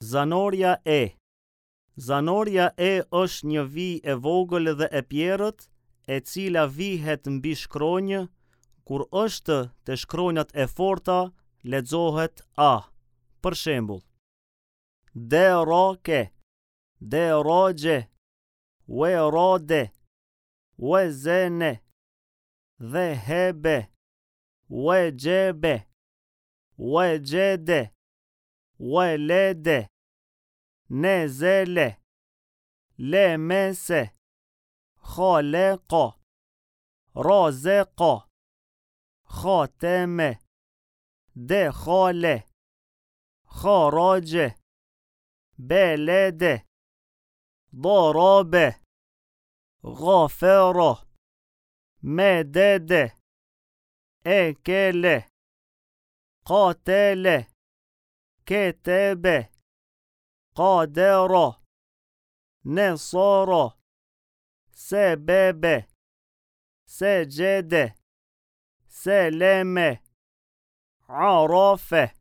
Zanoria e. Zanoria e është një vi e vogël dhe e pjerrët, e cila vihet mbi shkronjë. Kur është te shkronjat e forta, lexohet a. Për shembull: derake, deraje, werade, wezene, dhehebe, wejebe, wejede, welede, nezele, lemese, khaleqa, razeqa, khateme, dekhale, kharaje, belede, ضربه غفره مدده اكله قاتله كتبه قادره نصره سببه سجده سلمه عرفه